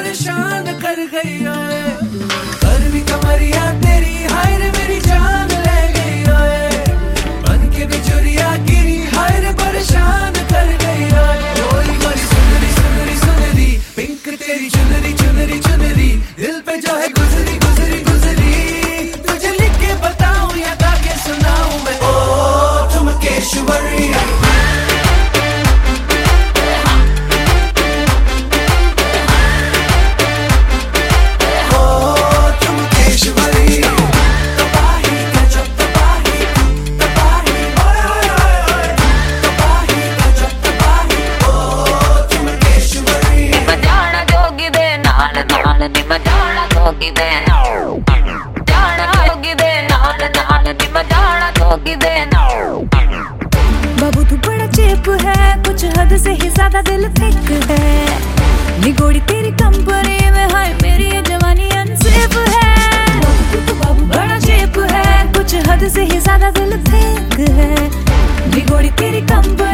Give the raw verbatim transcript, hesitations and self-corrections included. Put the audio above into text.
परेशान कर गई ओए। करवी कमरिया तेरी हाय रे मेरी जान ले गई ओए। बन के बिजुरिया गिरी हाय रे परेशान कर गई ओए। ओए मेरी सुनरी सुनरी सुनरी पिंक तेरी चुनरी चुनरी चुनरी दिल पे जो है गुजरी गुजरी गुजरी। तुझे लिख के बताऊं या गा के सुनाऊं मैं ओ ठुमकेश्वरी। बाबू तू बड़ा चेप है, कुछ हद से ही ज्यादा दिल थिक है। निगोड़ी तेरी कंपनी में हाय मेरी ये जवानी अनसेफ है। बाबू तू बाबू बड़ा चेप है, कुछ हद से ही ज्यादा दिल थिक है। निगोड़ी तेरी कंपनी